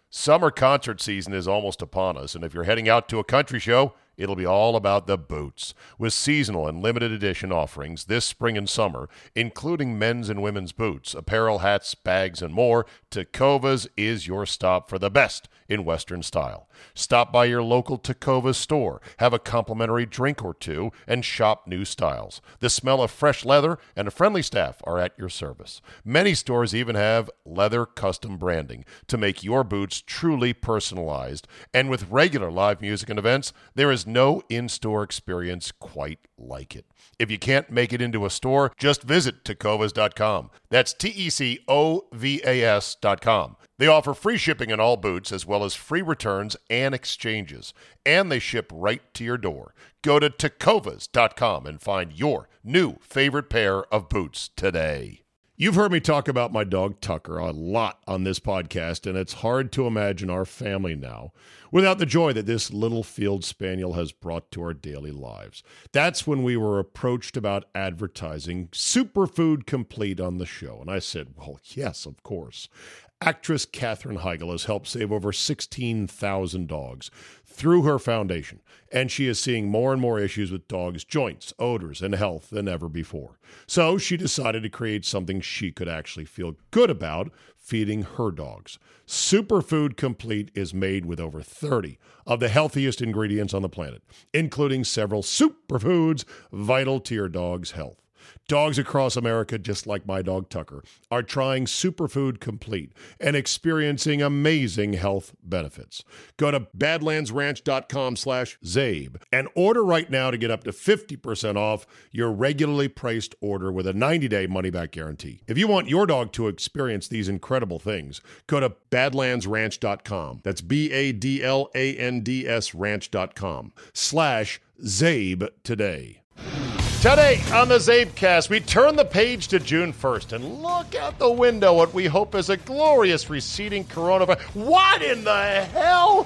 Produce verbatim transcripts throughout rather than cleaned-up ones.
Summer concert season is almost upon us, and if you're heading out to a country show, it'll be all about the boots. With seasonal and limited edition offerings this spring and summer, including men's and women's boots, apparel, hats, bags, and more, Tecovas is your stop for the best in Western style. Stop by your local Tecovas store, have a complimentary drink or two, and shop new styles. The smell of fresh leather and a friendly staff are at your service. Many stores even have leather custom branding to make your boots truly personalized. And with regular live music and events, there is no in-store experience quite like it. If you can't make it into a store, just visit Tecovas dot com. That's T E C O V A S dot com. They offer free shipping on all boots as well as free returns and exchanges. And they ship right to your door. Go to Tecovas dot com and find your new favorite pair of boots today. You've heard me talk about my dog Tucker a lot on this podcast, and it's hard to imagine our family now without the joy that this little field spaniel has brought to our daily lives. That's when we were approached about advertising Superfood Complete on the show, and I said, well, yes, of course. Actress Katherine Heigl has helped save over sixteen thousand dogs through her foundation, and she is seeing more and more issues with dogs' joints, odors, and health than ever before. So she decided to create something she could actually feel good about feeding her dogs. Superfood Complete is made with over thirty of the healthiest ingredients on the planet, including several superfoods vital to your dog's health. Dogs across America, just like my dog Tucker, are trying Superfood Complete and experiencing amazing health benefits. Go to badlandsranch.com slash Zabe and order right now to get up to fifty percent off your regularly priced order with a ninety-day money-back guarantee. If you want your dog to experience these incredible things, go to badlands ranch dot com. That's B A D L A N D S ranch.com slash Zabe today. Today on the Zabecast, we turn the page to June first and look out the window what we hope is a glorious receding coronavirus. What in the hell?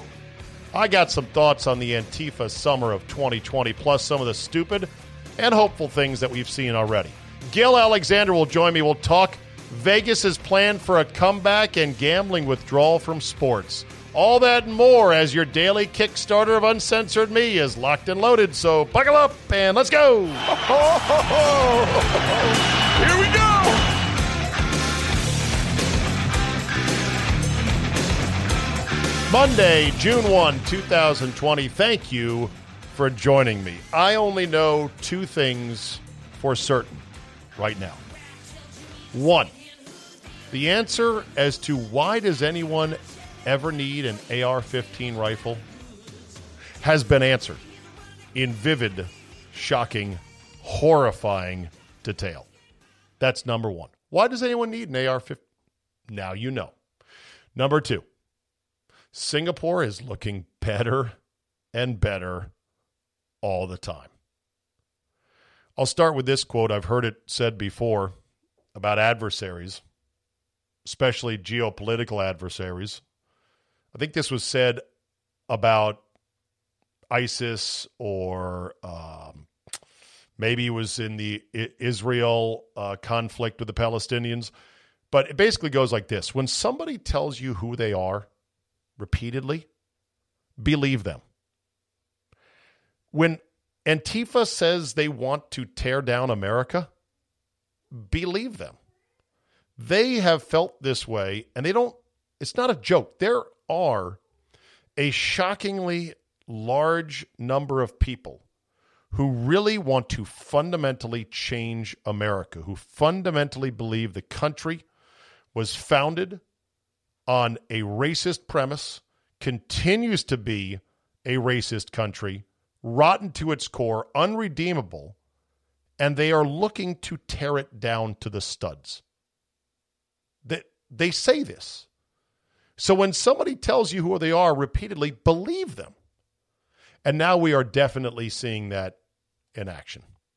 I got some thoughts on the Antifa summer of twenty twenty, plus some of the stupid and hopeful things that we've seen already. Gil Alexander will join me. We'll talk Vegas' plan for a comeback and gambling withdrawal from sports. All that and more as your daily Kickstarter of Uncensored Me is locked and loaded. So buckle up and let's go. Here we go. Monday, June first, twenty twenty. Thank you for joining me. I only know two things for certain right now. One, the answer as to why does anyone ever need an A R fifteen rifle has been answered in vivid, shocking, horrifying detail. That's number one. Why does anyone need an A R fifteen? Now you know. Number two, Singapore is looking better and better all the time. I'll start with this quote. I've heard it said before about adversaries, especially geopolitical adversaries. I think this was said about ISIS or um, maybe it was in the Israel uh, conflict with the Palestinians. But it basically goes like this. When somebody tells you who they are repeatedly, believe them. When Antifa says they want to tear down America, believe them. They have felt this way, and they don't, it's not a joke. There are a shockingly large number of people who really want to fundamentally change America, who fundamentally believe the country was founded on a racist premise, continues to be a racist country, rotten to its core, unredeemable, and they are looking to tear it down to the studs. They, they say this. So when somebody tells you who they are repeatedly, believe them. And now we are definitely seeing that in action.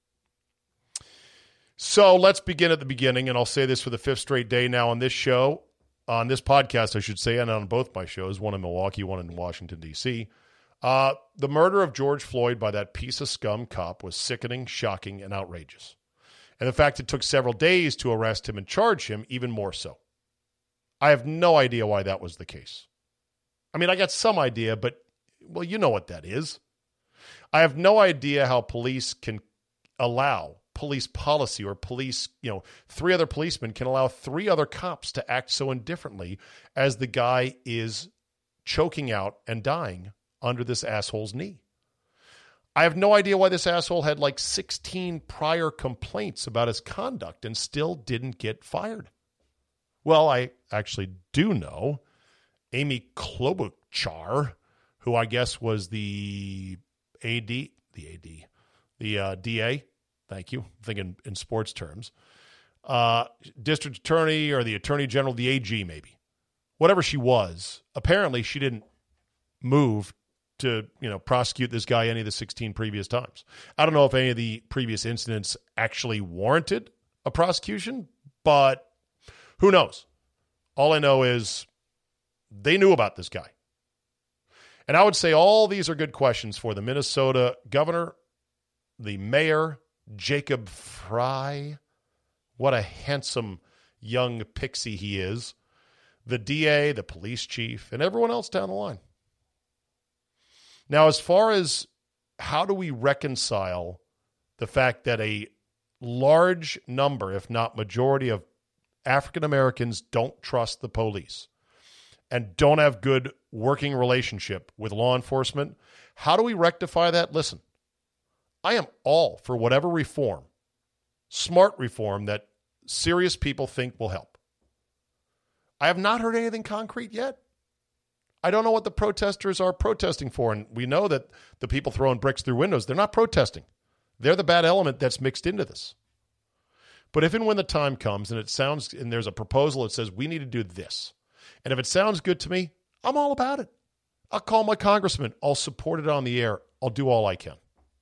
So let's begin at the beginning, and I'll say this for the fifth straight day now on this show, on this podcast, I should say, and on both my shows, one in Milwaukee, one in Washington, D C Uh, the murder of George Floyd by that piece of scum cop was sickening, shocking, and outrageous. And the fact it took several days to arrest him and charge him, even more so. I have no idea why that was the case. I mean, I got some idea, but, well, you know what that is. I have no idea how police can allow police policy or police, you know, three other policemen can allow three other cops to act so indifferently as the guy is choking out and dying under this asshole's knee. I have no idea why this asshole had like sixteen prior complaints about his conduct and still didn't get fired. Well, I actually do know Amy Klobuchar, who I guess was the A D, the A D, the uh, D A. Thank you. I'm thinking in sports terms. Uh, district attorney or the attorney general, the A G maybe. Whatever she was, apparently she didn't move to, you know, prosecute this guy any of the sixteen previous times. I don't know if any of the previous incidents actually warranted a prosecution, but who knows? All I know is they knew about this guy. And I would say all these are good questions for the Minnesota governor, the mayor, Jacob Frey. What a handsome young pixie he is. The D A, the police chief, and everyone else down the line. Now, as far as how do we reconcile the fact that a large number, if not majority, of African Americans don't trust the police and don't have good working relationship with law enforcement, how do we rectify that? Listen, I am all for whatever reform, smart reform that serious people think will help. I have not heard anything concrete yet. I don't know what the protesters are protesting for, and we know that the people throwing bricks through windows, they're not protesting. They're the bad element that's mixed into this. But if and when the time comes and it sounds, and there's a proposal that says we need to do this, and if it sounds good to me, I'm all about it. I'll call my congressman. I'll support it on the air. I'll do all I can.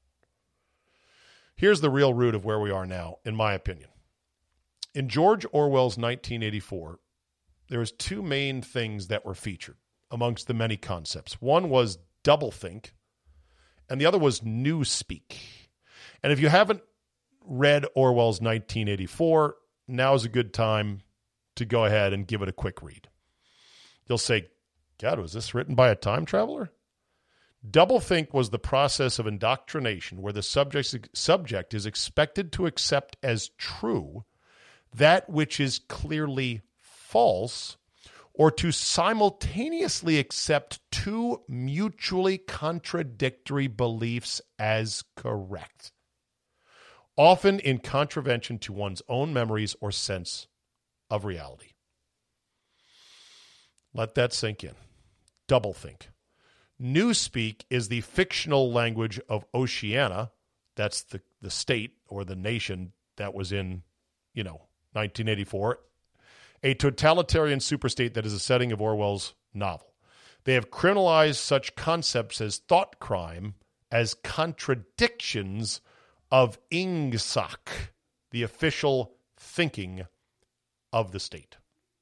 Here's the real root of where we are now, in my opinion. In George Orwell's nineteen eighty-four, there was two main things that were featured amongst the many concepts. One was doublethink, and the other was newspeak. And if you haven't read Orwell's nineteen eighty-four, now's a good time to go ahead and give it a quick read. You'll say, God, was this written by a time traveler? Doublethink was the process of indoctrination where the subject, subject is expected to accept as true that which is clearly false, or to simultaneously accept two mutually contradictory beliefs as correct, often in contravention to one's own memories or sense of reality. Let that sink in. Doublethink. Newspeak is the fictional language of Oceania. That's the, the state or the nation that was in, you know, nineteen eighty-four. A totalitarian superstate that is a setting of Orwell's novel. They have criminalized such concepts as thought crime as contradictions of Ingsoc, the official thinking of the state.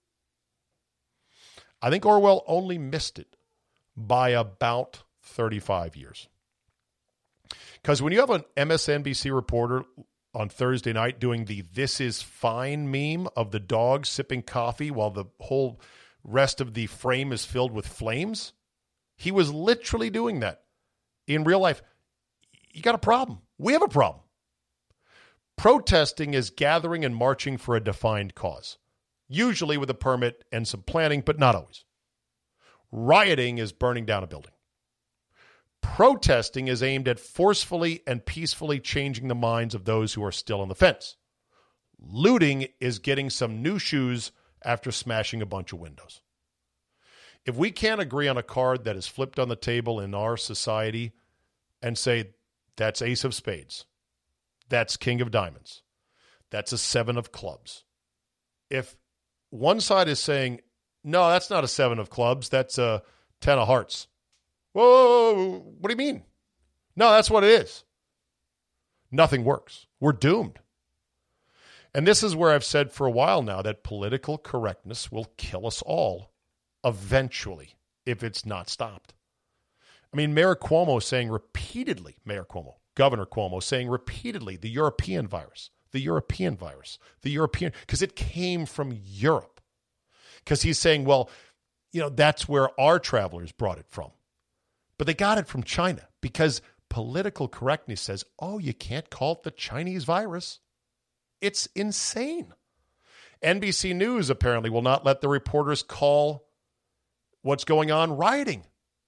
I think Orwell only missed it by about thirty-five years. Because when you have an M S N B C reporter on Thursday night doing the "this is fine" meme of the dog sipping coffee while the whole rest of the frame is filled with flames, he was literally doing that in real life. You got a problem. We have a problem. Protesting is gathering and marching for a defined cause, usually with a permit and some planning, but not always. Rioting is burning down a building. Protesting is aimed at forcefully and peacefully changing the minds of those who are still on the fence. Looting is getting some new shoes after smashing a bunch of windows. If we can't agree on a card that is flipped on the table in our society and say, that's ace of spades, that's king of diamonds, that's a seven of clubs. If one side is saying, no, that's not a seven of clubs, that's a ten of hearts. Whoa, what do you mean? No, that's what it is. Nothing works. We're doomed. And this is where I've said for a while now that political correctness will kill us all eventually if it's not stopped. I mean, Mayor Cuomo saying repeatedly, Mayor Cuomo, Governor Cuomo saying repeatedly, the European virus, the European virus, the European, because it came from Europe. Because he's saying, well, you know, that's where our travelers brought it from. But they got it from China because political correctness says, oh, you can't call it the Chinese virus. It's insane. N B C News apparently will not let the reporters call what's going on rioting.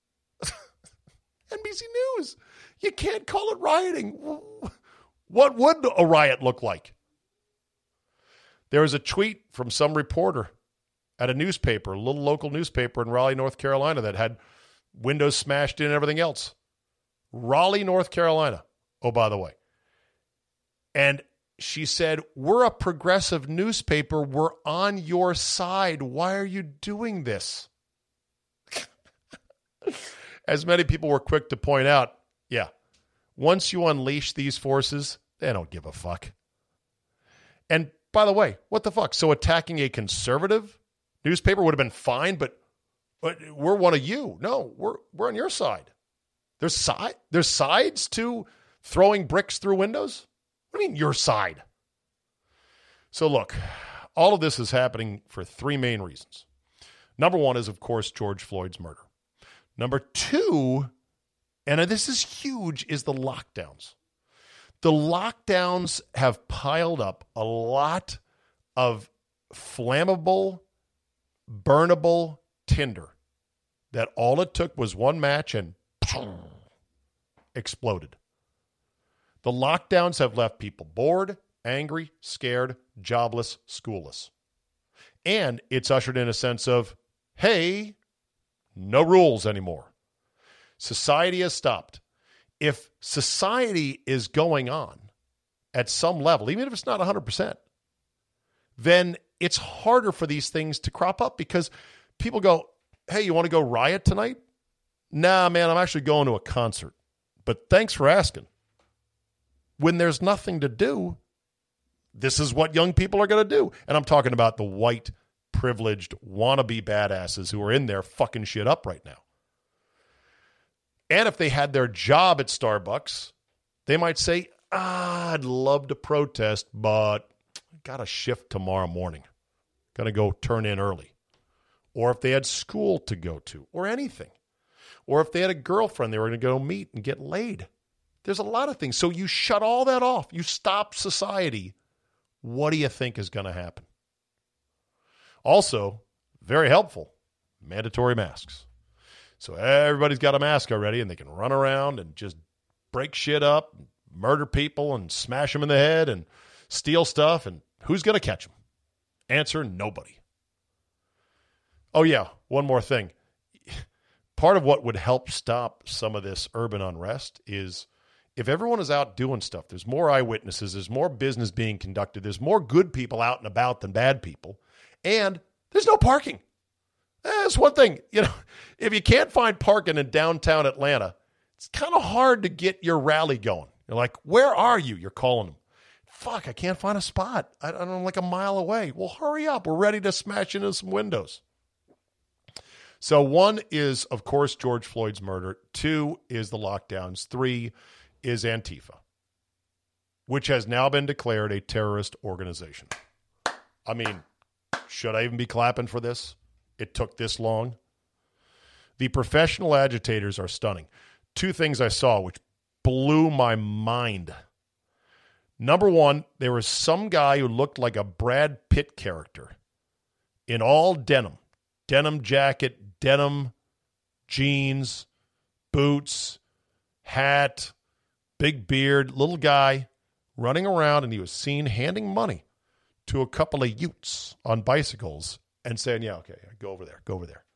N B C News, you can't call it rioting. What would a riot look like? There was a tweet from some reporter at a newspaper, a little local newspaper in Raleigh, North Carolina, that had windows smashed in and everything else. Raleigh, North Carolina. Oh, by the way. And she said, we're a progressive newspaper. We're on your side. Why are you doing this? As many people were quick to point out, yeah, once you unleash these forces, they don't give a fuck. And by the way, what the fuck? So attacking a conservative newspaper would have been fine, but, but we're one of you. No, we're we're on your side. There's side there's sides to throwing bricks through windows? What do you mean your side? So look, all of this is happening for three main reasons. Number one is, of course, George Floyd's murder. Number two, and this is huge, is the lockdowns. The lockdowns have piled up a lot of flammable, burnable tinder that all it took was one match and exploded. The lockdowns have left people bored, angry, scared, jobless, schoolless. And it's ushered in a sense of, hey, no rules anymore. Society has stopped. If society is going on at some level, even if it's not one hundred percent, then it's harder for these things to crop up because people go, hey, you want to go riot tonight? Nah, man, I'm actually going to a concert. But thanks for asking. When there's nothing to do, this is what young people are going to do. And I'm talking about the white, privileged, wannabe badasses who are in there fucking shit up right now. And if they had their job at Starbucks, they might say, ah, I'd love to protest, but I got a shift tomorrow morning. Got to go turn in early. Or if they had school to go to, or anything. Or if they had a girlfriend they were going to go meet and get laid. There's a lot of things. So you shut all that off. You stop society. What do you think is going to happen? Also, very helpful, mandatory masks. So everybody's got a mask already, and they can run around and just break shit up, and murder people, and smash them in the head, and steal stuff, and who's going to catch them? Answer, nobody. Oh, yeah, one more thing. Part of what would help stop some of this urban unrest is if everyone is out doing stuff, there's more eyewitnesses, there's more business being conducted, there's more good people out and about than bad people, and there's no parking. That's one thing. You know, if you can't find parking in downtown Atlanta, it's kind of hard to get your rally going. You're like, where are you? You're calling them. Fuck, I can't find a spot. I don't know, I'm like a mile away. Well, hurry up. We're ready to smash into some windows. So one is, of course, George Floyd's murder. Two is the lockdowns. Three is Antifa, which has now been declared a terrorist organization. I mean, should I even be clapping for this? It took this long. The professional agitators are stunning. Two things I saw which blew my mind. Number one, there was some guy who looked like a Brad Pitt character in all denim. Denim jacket, denim jeans, boots, hat, big beard, little guy running around, and he was seen handing money to a couple of Utes on bicycles and saying, yeah, okay, go over there, go over there.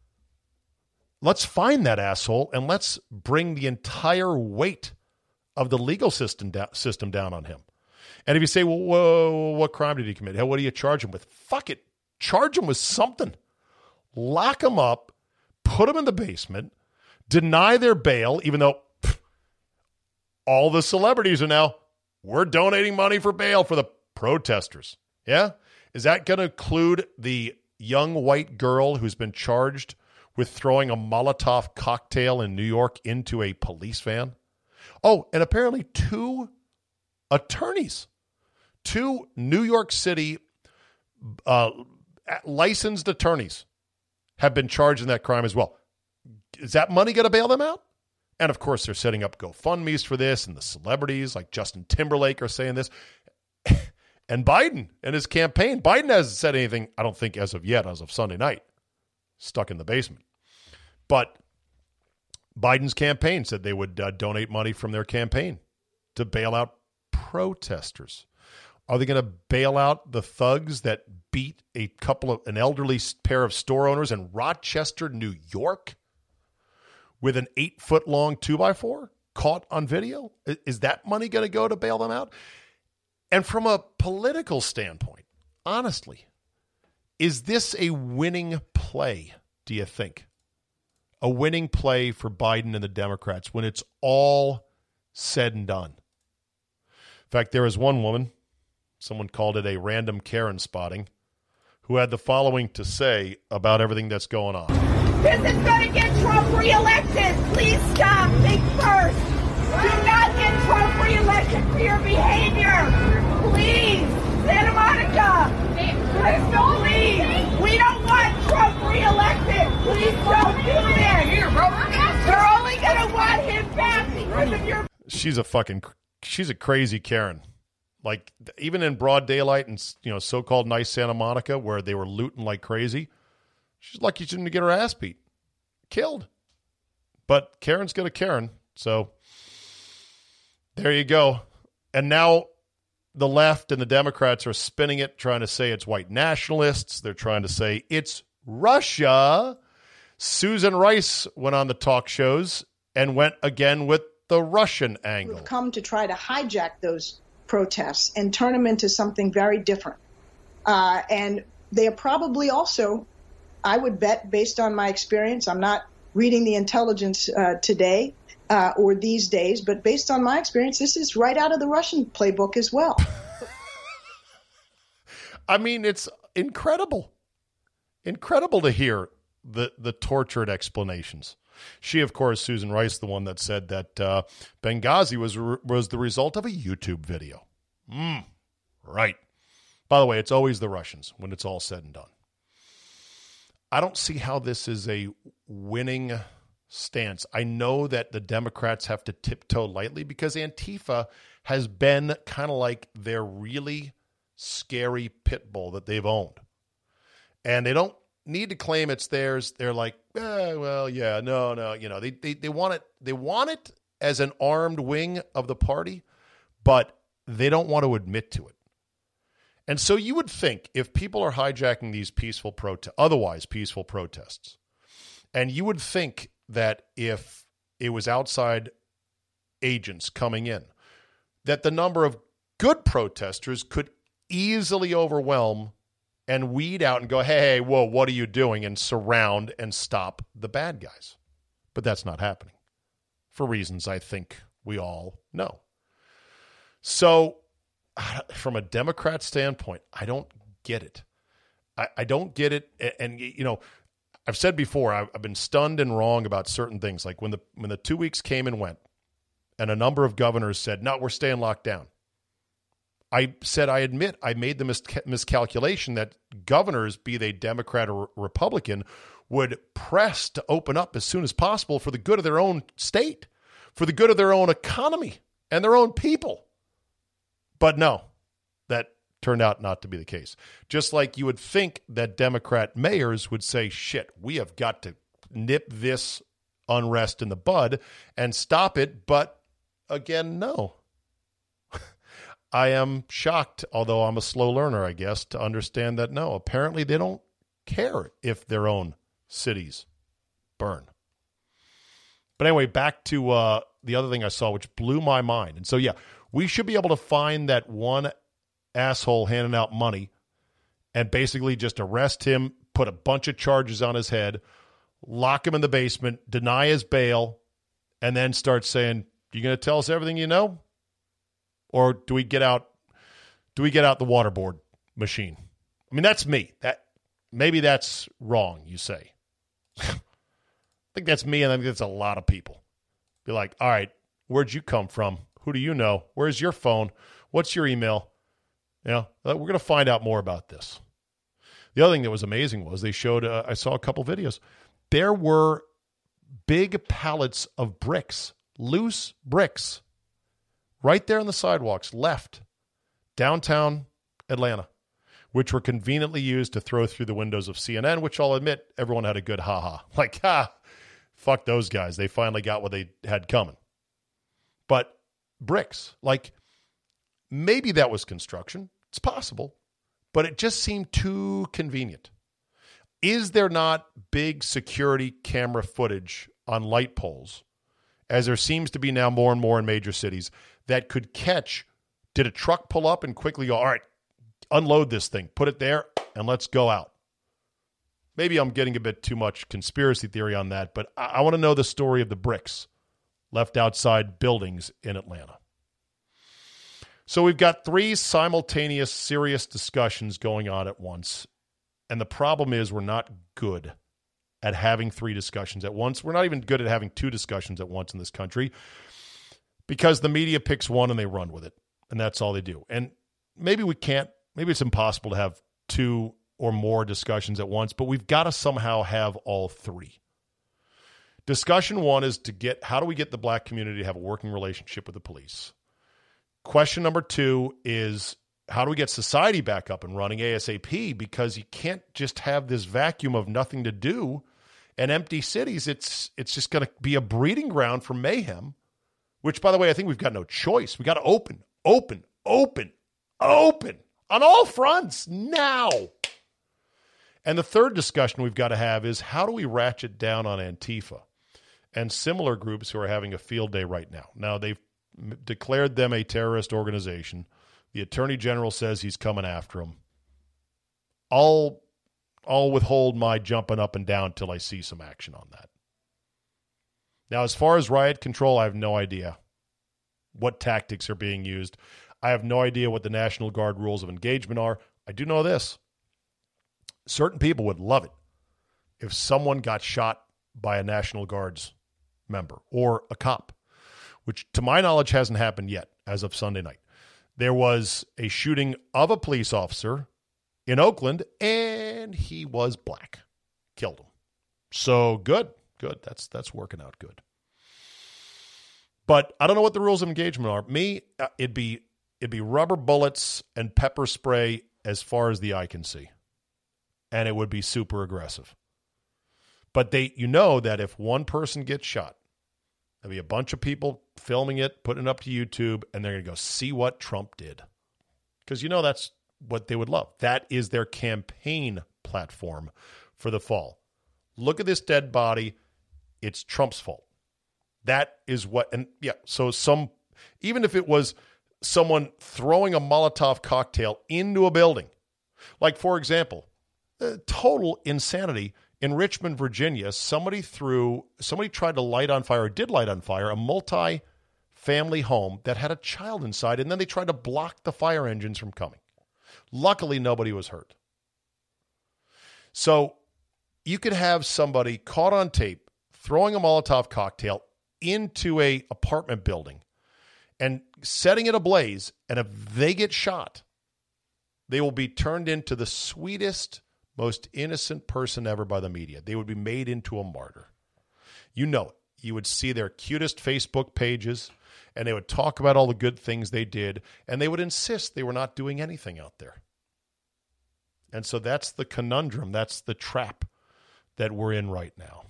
Let's find that asshole and let's bring the entire weight of the legal system, da- system down on him. And if you say, well, whoa, what crime did he commit? Hell, what do you charge him with? Fuck it. Charge him with something. Lock him up, put him in the basement, deny their bail, even though pff, all the celebrities are now, we're donating money for bail for the protesters. Yeah? Is that going to include the young white girl who's been charged with throwing a Molotov cocktail in New York into a police van? Oh, and apparently two attorneys, two New York City uh, licensed attorneys have been charged in that crime as well. Is that money going to bail them out? And, of course, they're setting up GoFundMes for this, and the celebrities like Justin Timberlake are saying this. And Biden and his campaign. Biden hasn't said anything, I don't think, as of yet, as of Sunday night. Stuck in the basement. But Biden's campaign said they would uh, donate money from their campaign to bail out protesters. Are they going to bail out the thugs that beat a couple of an elderly pair of store owners in Rochester, New York, with an eight-foot-long two-by-four caught on video? Is that money going to go to bail them out? And from a political standpoint, honestly, is this a winning play, do you think? A winning play for Biden and the Democrats when it's all said and done? In fact, there is one woman, someone called it a random Karen spotting, who had the following to say about everything that's going on. This is going to get Trump reelected. Please stop. Think first. Do not get Trump reelected for your behavior. Please. Santa Monica. Please don't leave. We don't want Trump reelected. Please don't do this. You're only going to want him back because of your... She's a fucking... She's a crazy Karen. Like, even in broad daylight and, you know, so-called nice Santa Monica where they were looting like crazy, she's lucky she didn't get her ass beat. Killed. But Karen's got a Karen, so there you go. And now the left and the Democrats are spinning it, trying to say it's white nationalists. They're trying to say it's Russia. Susan Rice went on the talk shows and went again with the Russian angle. We've come to try to hijack those protests and turn them into something very different. Uh, and they are probably also, I would bet, based on my experience, I'm not reading the intelligence uh, today uh, or these days, but based on my experience, this is right out of the Russian playbook as well. I mean, it's incredible. Incredible to hear the, the tortured explanations. She, of course, Susan Rice, the one that said that uh, Benghazi was was the result of a YouTube video. Mm, right. By the way, it's always the Russians when it's all said and done. I don't see how this is a winning stance. I know that the Democrats have to tiptoe lightly because Antifa has been kind of like their really scary pit bull that they've owned. And they don't need to claim it's theirs. They're like, eh, well, yeah, no, no. You know, they, they, they want it. They want it as an armed wing of the party, but they don't want to admit to it. And so you would think if people are hijacking these peaceful protests, otherwise peaceful protests, and you would think that if it was outside agents coming in, that the number of good protesters could easily overwhelm and weed out and go, hey, hey, whoa, what are you doing? And surround and stop the bad guys. But that's not happening for reasons I think we all know. So from a Democrat standpoint, I don't get it. I, I don't get it. And, and, you know, I've said before, I've, I've been stunned and wrong about certain things. Like when the when the two weeks came and went and a number of governors said, no, we're staying locked down. I said, I admit I made the mis- miscalculation that governors, be they Democrat or Republican, would press to open up as soon as possible for the good of their own state, for the good of their own economy and their own people. But no, that turned out not to be the case. Just like you would think that Democrat mayors would say, shit, we have got to nip this unrest in the bud and stop it. But again, no. I am shocked, although I'm a slow learner, I guess, to understand that no, apparently they don't care if their own cities burn. But anyway, back to uh, the other thing I saw, which blew my mind. And so, yeah, we should be able to find that one asshole handing out money and basically just arrest him, put a bunch of charges on his head, lock him in the basement, deny his bail, and then start saying, you going to tell us everything you know? Or do we get out do we get out the waterboard machine? I mean, that's me. That maybe that's wrong, you say. I think that's me, and I think that's a lot of people. Be like, all right, where'd you come from? Who do you know? Where's your phone? What's your email? You know, we're going to find out more about this. The other thing that was amazing was they showed, uh, I saw a couple videos, there were big pallets of bricks, loose bricks, right there on the sidewalks, left, downtown Atlanta, which were conveniently used to throw through the windows of C N N, which I'll admit, everyone had a good ha-ha. Like, ha, fuck those guys. They finally got what they had coming. But bricks, like, maybe that was construction. It's possible. But it just seemed too convenient. Is there not big security camera footage on light poles, as there seems to be now more and more in major cities, that could catch, did a truck pull up and quickly go, all right, unload this thing, put it there, and let's go out? Maybe I'm getting a bit too much conspiracy theory on that, but I, I want to know the story of the bricks left outside buildings in Atlanta. So we've got three simultaneous serious discussions going on at once. And the problem is we're not good at having three discussions at once. We're not even good at having two discussions at once in this country because the media picks one and they run with it. And that's all they do. And maybe we can't, maybe it's impossible to have two or more discussions at once, but we've got to somehow have all three. Discussion one is to get, how do we get the black community to have a working relationship with the police? Question number two is, how do we get society back up and running ASAP? Because you can't just have this vacuum of nothing to do and empty cities. It's it's just going to be a breeding ground for mayhem, which, by the way, I think we've got no choice. We got to open, open, open, open on all fronts now. And the third discussion we've got to have is, how do we ratchet down on Antifa and similar groups who are having a field day right now? Now, they've declared them a terrorist organization. The Attorney General says he's coming after them. I'll, I'll withhold my jumping up and down till I see some action on that. Now, as far as riot control, I have no idea what tactics are being used. I have no idea what the National Guard rules of engagement are. I do know this. Certain people would love it if someone got shot by a National Guard's member or a cop, which to my knowledge hasn't happened yet as of Sunday night. There was a shooting of a police officer in Oakland, and he was black. Killed him. So good, good. That's that's working out good. But I don't know what the rules of engagement are. Me, uh, it'd be it'd be rubber bullets and pepper spray as far as the eye can see, and it would be super aggressive. But they, you know, that if one person gets shot, there'll be a bunch of people filming it, putting it up to YouTube, and they're going to go, see what Trump did. Because you know that's what they would love. That is their campaign platform for the fall. Look at this dead body. It's Trump's fault. That is what, and yeah, so some, even if it was someone throwing a Molotov cocktail into a building, like, for example, uh, total insanity. In Richmond, Virginia, somebody threw, somebody tried to light on fire, or did light on fire, a multi-family home that had a child inside, and then they tried to block the fire engines from coming. Luckily, nobody was hurt. So you could have somebody caught on tape throwing a Molotov cocktail into a apartment building and setting it ablaze, and if they get shot, they will be turned into the sweetest, most innocent person ever by the media. They would be made into a martyr. You know it. You would see their cutest Facebook pages, and they would talk about all the good things they did, and they would insist they were not doing anything out there. And so that's the conundrum. That's the trap that we're in right now.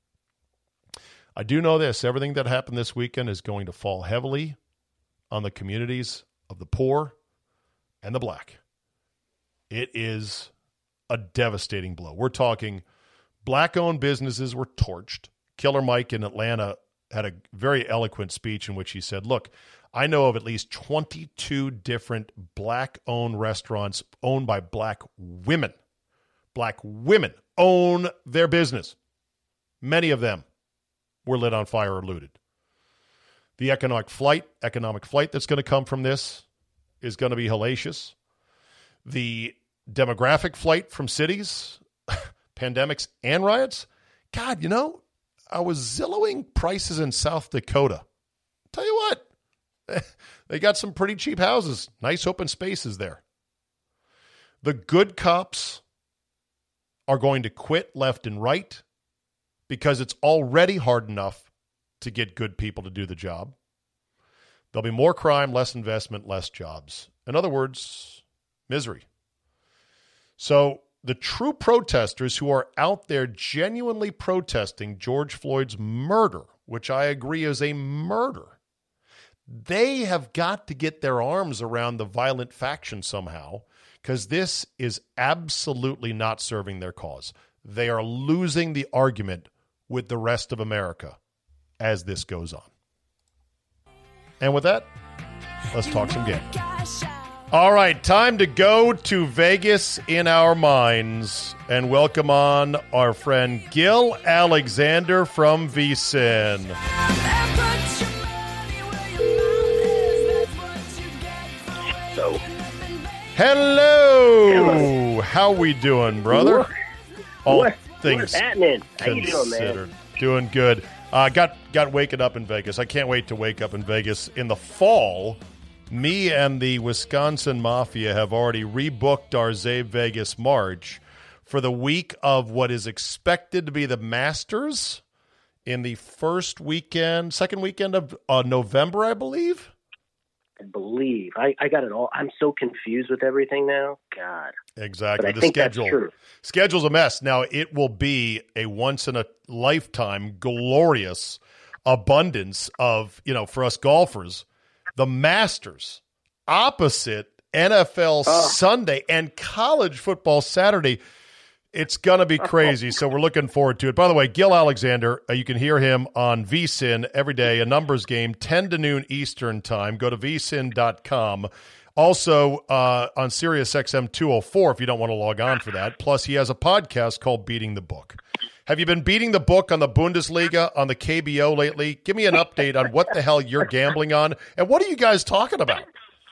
I do know this. Everything that happened this weekend is going to fall heavily on the communities of the poor and the black. It is a devastating blow. We're talking black-owned businesses were torched. Killer Mike in Atlanta had a very eloquent speech in which he said, look, I know of at least twenty-two different black-owned restaurants owned by black women. Black women own their business. Many of them were lit on fire or looted. The economic flight, economic flight that's going to come from this is going to be hellacious. The demographic flight from cities, pandemics, and riots. God, you know, I was Zillowing prices in South Dakota. Tell you what, they got some pretty cheap houses, nice open spaces there. The good cops are going to quit left and right because it's already hard enough to get good people to do the job. There'll be more crime, less investment, less jobs. In other words, misery. So the true protesters who are out there genuinely protesting George Floyd's murder, which I agree is a murder, they have got to get their arms around the violent faction somehow, because this is absolutely not serving their cause. They are losing the argument with the rest of America as this goes on. And with that, let's talk some game. All right, time to go to Vegas in our minds and welcome on our friend Gil Alexander from VSiN. So. Hello. Hello. How we doing, brother? What? All what? things What's happening? How you doing, considered. man? Doing good. Uh, got got waking up in Vegas. I can't wait to wake up in Vegas in the fall. Me and the Wisconsin Mafia have already rebooked our Zabe Vegas March for the week of what is expected to be the Masters in the first weekend, second weekend of uh, November, I believe. I believe. I, I got it all. I'm so confused with everything now. God. Exactly. But I the think schedule. that's true. Schedule's a mess. Now, it will be a once-in-a-lifetime glorious abundance of, you know, for us golfers, the Masters opposite N F L Oh. Sunday and college football Saturday. It's going to be crazy, so we're looking forward to it. By the way, Gil Alexander, uh, you can hear him on VSiN every day, a numbers game, ten to noon Eastern time. Go to V S I N dot com. Also uh, on Sirius X M two oh four if you don't want to log on for that. Plus, he has a podcast called Beating the Book. Have you been beating the book on the Bundesliga, on the K B O lately? Give me an update on what the hell you're gambling on, and what are you guys talking about?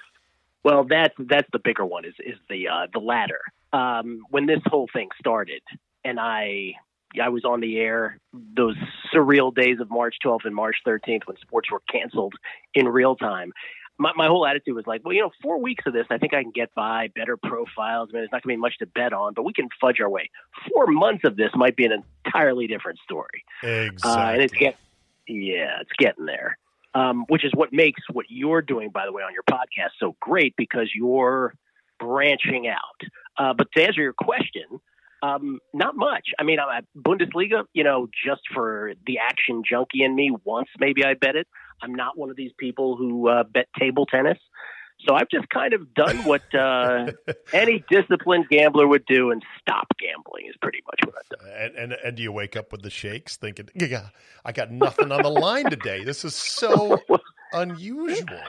Well, that's that's the bigger one. Is is the uh, the latter. Um, when this whole thing started, and I I was on the air those surreal days of March twelfth and March thirteenth when sports were canceled in real time. My, my whole attitude was like, well, you know, four weeks of this, I think I can get by, better profiles. I mean, there's not going to be much to bet on, but we can fudge our way. Four months of this might be an entirely different story. Exactly. Uh, and it's get, yeah, it's getting there. Um, which is what makes what you're doing, by the way, on your podcast so great, because you're branching out. Uh, but to answer your question, um, not much. I mean, I'm at Bundesliga, you know, just for the action junkie in me, once maybe I bet it. I'm not one of these people who uh, bet table tennis. So I've just kind of done what uh, any disciplined gambler would do and stop gambling is pretty much what I've done. And, and and do you wake up with the shakes thinking, yeah, I got nothing on the line today. This is so unusual.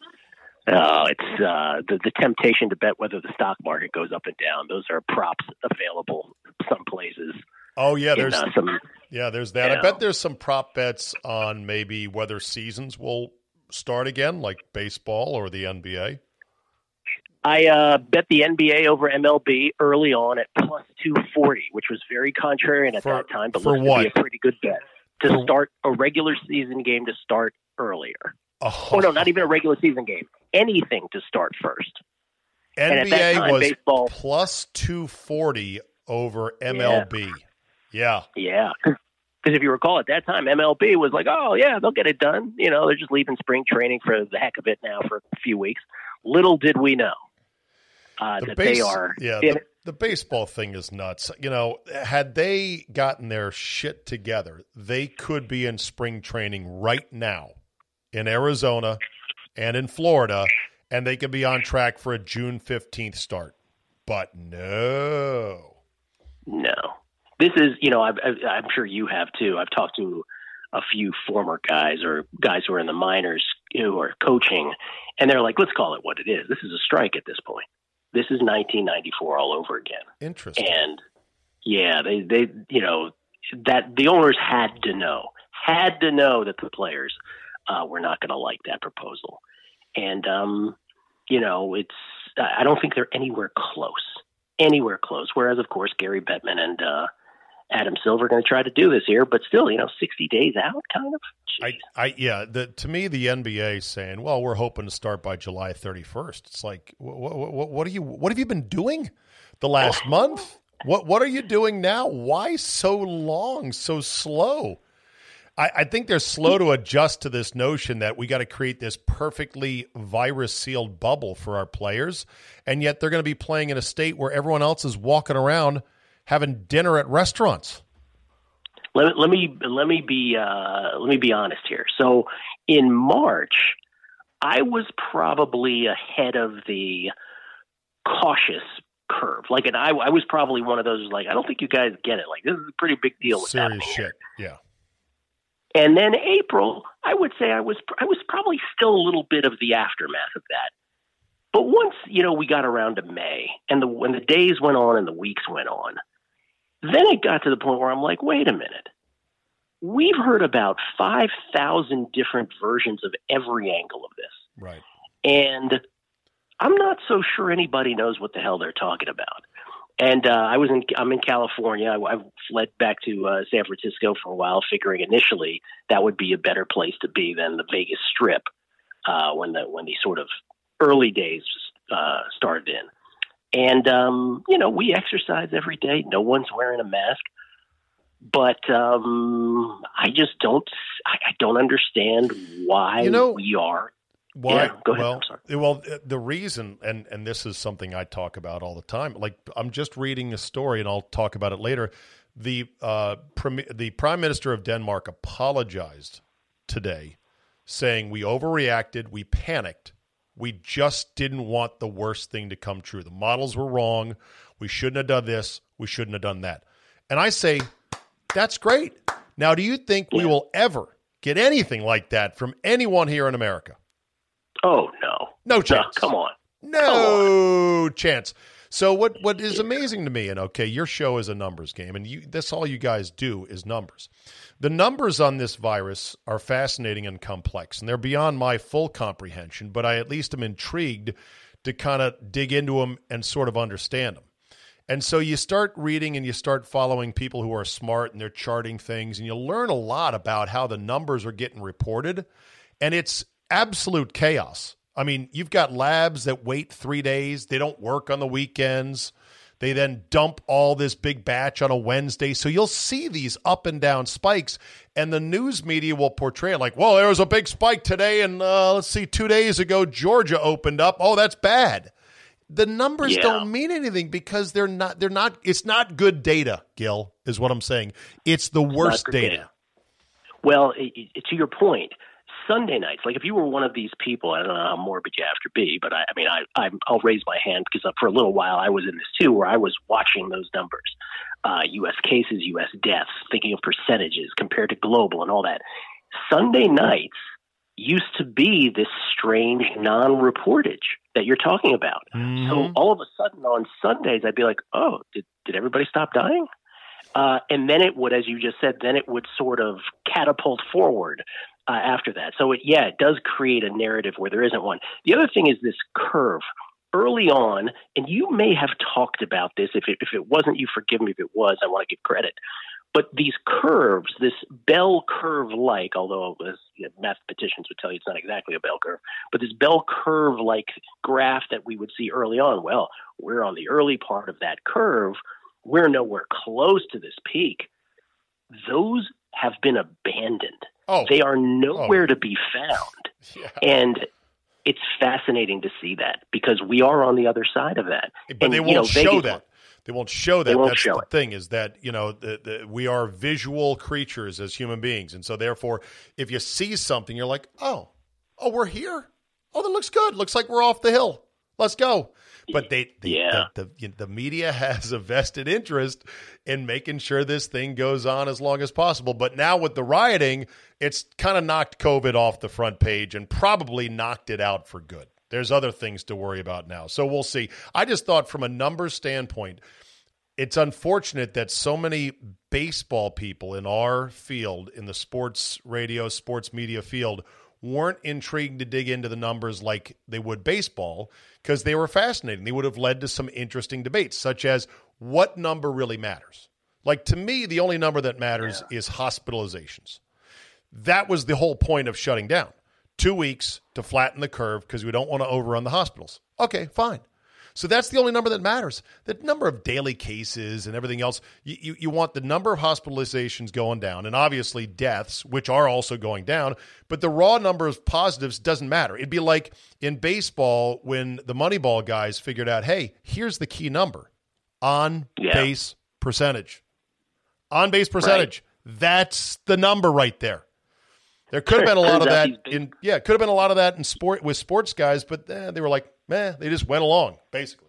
Oh, it's uh, the, the temptation to bet whether the stock market goes up and down. Those are props available some places. Oh, yeah, there's in, uh, some, yeah, there's that. you I know. bet there's some prop bets on maybe whether seasons will start again, like baseball or the N B A. I uh, bet the N B A over M L B early on at plus two forty, which was very contrarian at For- that time, but for looks what? to be a pretty good bet to For- start a regular season game to start earlier. Oh, Oh, no, not even a regular season game. Anything to start first. and at N B A that time, was baseball- plus two forty over M L B. Yeah. Yeah. Because if you recall, at that time, M L B was like, oh, yeah, they'll get it done. You know, they're just leaving spring training for the heck of it now for a few weeks. Little did we know uh, The that base- they are. Yeah, in- the, the baseball thing is nuts. You know, had they gotten their shit together, they could be in spring training right now in Arizona and in Florida, and they could be on track for a June fifteenth start. But no. No. This is, you know, I've, I've, I'm sure you have too. I've talked to a few former guys or guys who are in the minors who are coaching, and they're like, let's call it what it is. This is a strike at this point. This is nineteen ninety-four all over again. Interesting. And yeah, they, they, you know, that the owners had to know, had to know that the players uh, were not going to like that proposal. And, um, you know, it's, I don't think they're anywhere close, anywhere close. Whereas, of course, Gary Bettman and uh, Adam Silver are going to try to do this here, but still, you know, sixty days out, kind of. I, I, yeah. The, to me, the N B A is saying, "Well, we're hoping to start by July thirty-first." It's like, what, what, what are you? What have you been doing the last month? What What are you doing now? Why so long, so slow? I, I think they're slow to adjust to this notion that we got to create this perfectly virus-sealed bubble for our players, and yet they're going to be playing in a state where everyone else is walking around having dinner at restaurants. Let, let me let me be uh, let me be honest here. So in March, I was probably ahead of the cautious curve. Like, and I, I was probably one of those like, I don't think you guys get it. Like, this is a pretty big deal. What's Serious happening shit. here. Yeah. And then April, I would say I was I was probably still a little bit of the aftermath of that. But once, you know, we got around to May and the when the days went on and the weeks went on, then it got to the point where I'm like, wait a minute. We've heard about five thousand different versions of every angle of this. Right. And I'm not so sure anybody knows what the hell they're talking about. And uh, I was in, I'm in California. I, I fled back to uh, San Francisco for a while, figuring initially that would be a better place to be than the Vegas Strip uh, when the when the sort of early days uh, started in. And um, you know, we exercise every day. No one's wearing a mask, but um, I just don't. I, I don't understand why you know, we are. Why? Yeah, go ahead. Well, I'm sorry. well, the reason, and and this is something I talk about all the time. Like, I'm just reading a story, and I'll talk about it later. The uh, prim- the Prime Minister of Denmark apologized today, saying we overreacted, we panicked, we just didn't want the worst thing to come true. The models were wrong. We shouldn't have done this. We shouldn't have done that. And I say, that's great. Now, do you think yeah. we will ever get anything like that from anyone here in America? Oh, no. No chance. No, come on. No come on. chance. So what, what is amazing to me, and okay, your show is a numbers game, and you, that's all you guys do is numbers. The numbers on this virus are fascinating and complex, and they're beyond my full comprehension, but I at least am intrigued to kind of dig into them and sort of understand them. And so you start reading and you start following people who are smart and they're charting things, and you learn a lot about how the numbers are getting reported, and it's absolute chaos. I mean, you've got labs that wait three days. They don't work on the weekends. They then dump all this big batch on a Wednesday. So you'll see these up and down spikes, and the news media will portray it like, well, there was a big spike today, and uh, let's see, two days ago, Georgia opened up. Oh, that's bad. The numbers yeah. don't mean anything because they're not, they're not, it's not good data, Gil, is what I'm saying. It's the worst data. data. Well, it, it, to your point, Sunday nights, like if you were one of these people, I don't know how morbid you have to be, but I, I mean, I, I, I'll raise my hand because for a little while I was in this too, where I was watching those numbers, uh, U S cases, U S deaths, thinking of percentages compared to global and all that. Sunday nights used to be this strange non-reportage that you're talking about. Mm-hmm. So all of a sudden on Sundays, I'd be like, oh, did, did everybody stop dying? Uh, and then it would, as you just said, then it would sort of catapult forward uh, after that. So, it, yeah, it does create a narrative where there isn't one. The other thing is this curve. Early on, and you may have talked about this. If it, if it wasn't, you forgive me. If it was, I want to give credit. But these curves, this bell curve-like, although as you know, mathematicians would tell you it's not exactly a bell curve, but this bell curve-like graph that we would see early on, well, we're on the early part of that curve. We're nowhere close to this peak. Those have been abandoned. Oh. They are nowhere oh. to be found. Yeah. And it's fascinating to see that because we are on the other side of that. But and, they won't you know, show Vegas, that. They won't show that. Won't That's show the it. thing is that, you know, the, the, we are visual creatures as human beings. And so therefore, if you see something, you're like, oh, oh, we're here. Oh, that looks good. Looks like we're off the hill. Let's go. But they, they yeah. the, the, the media has a vested interest in making sure this thing goes on as long as possible. But now with the rioting, it's kind of knocked COVID off the front page and probably knocked it out for good. There's other things to worry about now. So we'll see. I just thought from a numbers standpoint, it's unfortunate that so many baseball people in our field, in the sports radio, sports media field, weren't intrigued to dig into the numbers like they would baseball because they were fascinating. They would have led to some interesting debates, such as what number really matters. Like, to me, the only number that matters yeah. is hospitalizations. That was the whole point of shutting down. Two weeks to flatten the curve because we don't want to overrun the hospitals. Okay, fine. So that's the only number that matters. The number of daily cases and everything else, you, you, you want the number of hospitalizations going down and obviously deaths, which are also going down. But the raw number of positives doesn't matter. It'd be like in baseball when the Moneyball guys figured out, hey, here's the key number, on yeah. base percentage. On base percentage. Right. That's the number right there. There could have been a lot of that in yeah, could have been a lot of that in sport with sports guys, but eh, they were like, meh, they just went along, basically.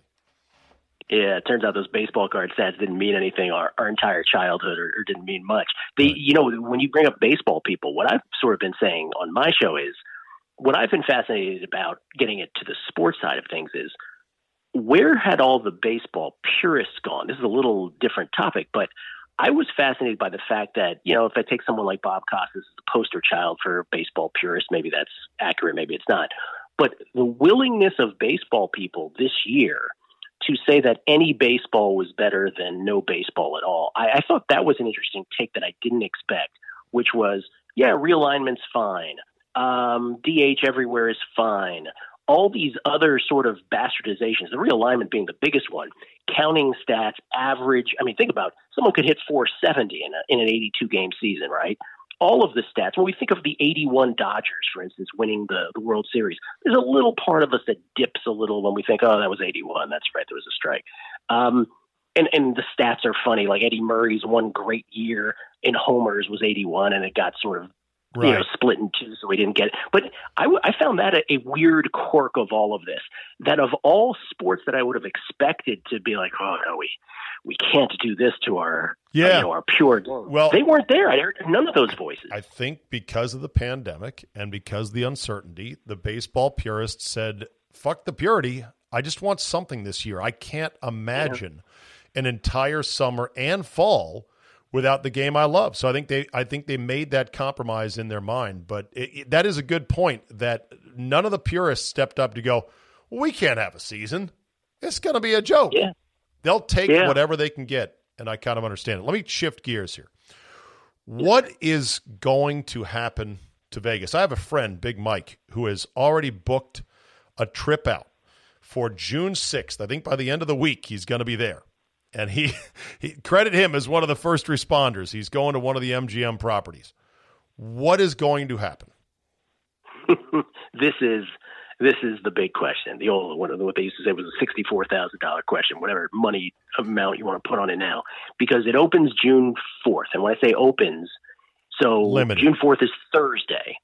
Yeah, it turns out those baseball card stats didn't mean anything our, our entire childhood or, or didn't mean much. They, right. You know, when you bring up baseball people, what I've sort of been saying on my show is what I've been fascinated about getting it to the sports side of things is where had all the baseball purists gone? This is a little different topic, but I was fascinated by the fact that, you know, if I take someone like Bob Costas as the poster child for baseball purists, maybe that's accurate, maybe it's not. But the willingness of baseball people this year to say that any baseball was better than no baseball at all, I, I thought that was an interesting take that I didn't expect, which was, yeah, realignment's fine. Um, D H everywhere is fine. All these other sort of bastardizations, the realignment being the biggest one, counting stats, average. I mean, think about it. Someone could hit four seventy in, a, in an eighty-two game season, right? All of the stats. When we think of the eighty-one Dodgers, for instance, winning the, the World Series, there's a little part of us that dips a little when we think, oh, that was eighty-one. That's right. There was a strike. Um, and, and the stats are funny. Like Eddie Murray's one great year in homers was eighty-one, and it got sort of Right. you know, split in two, so we didn't get it. But I, w- I found that a, a weird quirk of all of this, that of all sports that I would have expected to be like, oh, no, we we can't do this to our, yeah. uh, you know, our pure game. Well, they weren't there. I heard none of those voices. I think because of the pandemic and because of the uncertainty, the baseball purists said, fuck the purity. I just want something this year. I can't imagine yeah. an entire summer and fall without the game I love. So I think they I think they made that compromise in their mind. But it, it, that is a good point that none of the purists stepped up to go, well, we can't have a season. It's going to be a joke. Yeah. They'll take yeah. whatever they can get, and I kind of understand it. Let me shift gears here. What is going to happen to Vegas? I have a friend, Big Mike, who has already booked a trip out for June sixth. I think by the end of the week he's going to be there. And he, he credit him as one of the first responders. He's going to one of the M G M properties. What is going to happen? this is this is the big question. The old what, what they used to say was a sixty-four thousand dollars question, whatever money amount you want to put on it now, because it opens June fourth. And when I say opens, so Limited. June fourth is Thursday,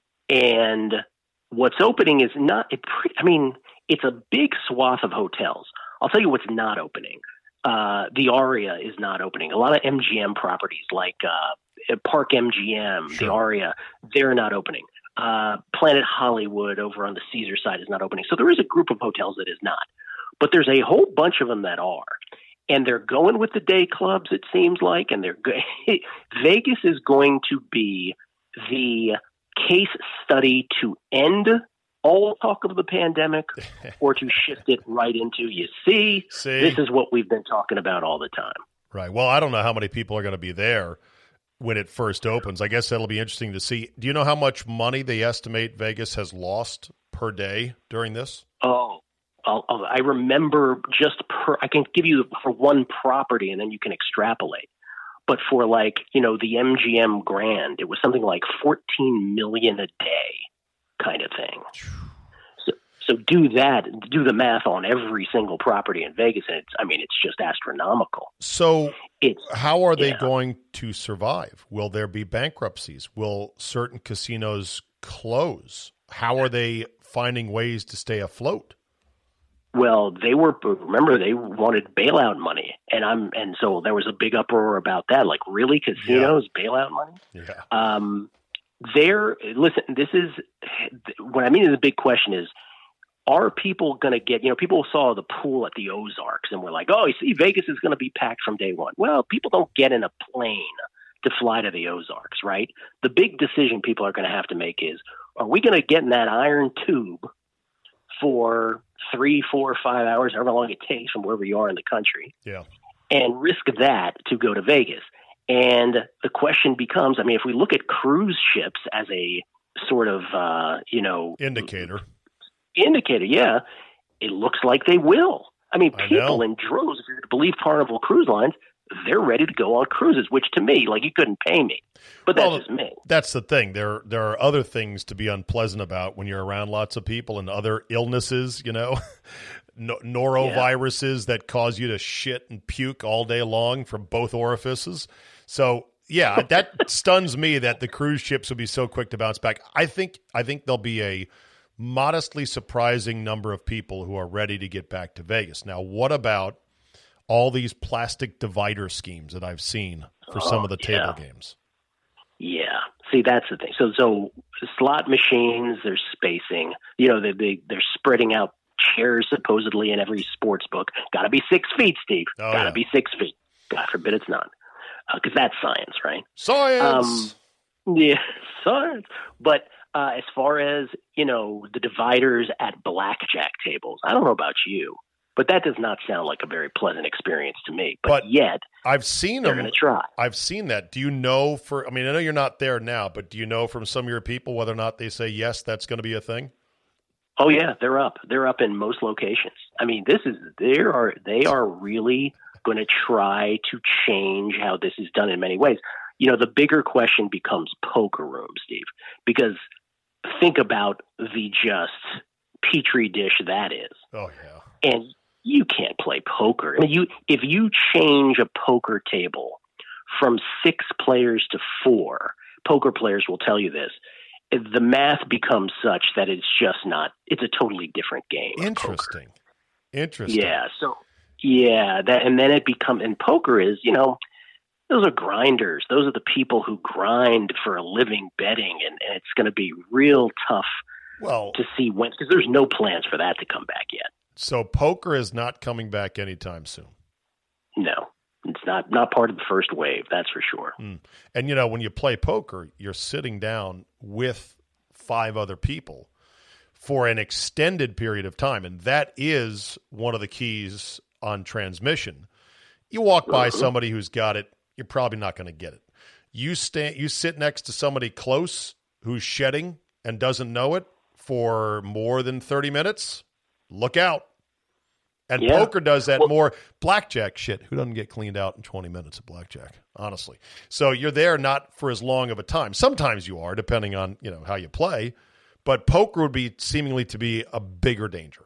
and what's opening is not. It pre, I mean, it's a big swath of hotels. I'll tell you what's not opening. Uh, the Aria is not opening. A lot of M G M properties like uh, Park M G M, sure. the Aria, they're not opening. Uh, Planet Hollywood over on the Caesar side is not opening. So there is a group of hotels that is not. But there's a whole bunch of them that are. And they're going with the day clubs, it seems like. And they're go- Vegas is going to be the case study to end all talk of the pandemic or to shift it right into, you see, see, this is what we've been talking about all the time. Right. Well, I don't know how many people are going to be there when it first opens. I guess that'll be interesting to see. Do you know how much money they estimate Vegas has lost per day during this? Oh, I'll, I'll, I remember just per, I can give you for one property and then you can extrapolate. But for like, you know, the M G M Grand, it was something like fourteen million dollars a day. Kind of thing. So, so do that, do the math on every single property in Vegas, and it's, I mean, it's just astronomical. So it's, how are they yeah. going to survive? Will there be bankruptcies? Will certain casinos close? How are they finding ways to stay afloat? Well, they were, remember, they wanted bailout money, and I'm, and so there was a big uproar about that. Like, really, casinos, yeah. bailout money? Yeah. Um, There, listen, this is what I mean is the big question is, are people going to get, you know, people saw the pool at the Ozarks and were like, oh, you see, Vegas is going to be packed from day one. Well, people don't get in a plane to fly to the Ozarks, right? The big decision people are going to have to make is, are we going to get in that iron tube for three, four, five hours, however long it takes from wherever you are in the country, yeah, and risk that to go to Vegas? And the question becomes, I mean, if we look at cruise ships as a sort of, uh, you know, indicator, indicator, yeah, it looks like they will. I mean, I people know. in droves, if you're to believe Carnival Cruise Lines, they're ready to go on cruises, which to me, like, you couldn't pay me. But that's Well, just me. That's the thing. There there are other things to be unpleasant about when you're around lots of people and other illnesses, you know, no, noroviruses that cause you to shit and puke all day long from both orifices. So, yeah, that stuns me that the cruise ships will be so quick to bounce back. I think I think there'll be a modestly surprising number of people who are ready to get back to Vegas. Now, what about all these plastic divider schemes that I've seen for Oh, some of the table yeah. games? Yeah. See, that's the thing. So, so slot machines, there's spacing. You know, they, they they're spreading out chairs supposedly in every sports book. Got to be six feet, Steve. Oh, Got to yeah. be six feet. God forbid it's not, because that's science, right? Science! Um, yeah, science. But uh, as far as, you know, the dividers at blackjack tables, I don't know about you, but that does not sound like a very pleasant experience to me. But, But yet, I've seen they're them. going to try. I've seen that. Do you know for, I mean, I know you're not there now, but do you know from some of your people whether or not they say, yes, that's going to be a thing? Oh yeah, they're up. They're up in most locations. I mean, this is they are they are really going to try to change how this is done in many ways. You know, the bigger question becomes poker room, Steve, because think about the just petri dish that is. Oh, yeah. And you can't play poker. I mean, you if you change a poker table from six players to four, poker players will tell you this. The math becomes such that it's just not. It's a totally different game. of poker. Interesting. Interesting. Yeah. So yeah, that and then it becomes and poker is, you know, those are grinders. Those are the people who grind for a living betting, and, and it's going to be real tough Well, to see when because there's no plans for that to come back yet. so poker is not coming back anytime soon. No, it's not not part of the first wave. That's for sure. Mm. And, you know, when you play poker, you're sitting down with five other people for an extended period of time. And that is one of the keys on transmission. You walk by Uh-huh. somebody who's got it, you're probably not going to get it. You stand, you sit next to somebody close who's shedding and doesn't know it for more than thirty minutes, look out. And Yeah. poker does that Well- more. Blackjack, shit, who doesn't get cleaned out in twenty minutes of blackjack, honestly? So you're there not for as long of a time. Sometimes you are, depending on, you know, how you play. But poker would be seemingly to be a bigger danger.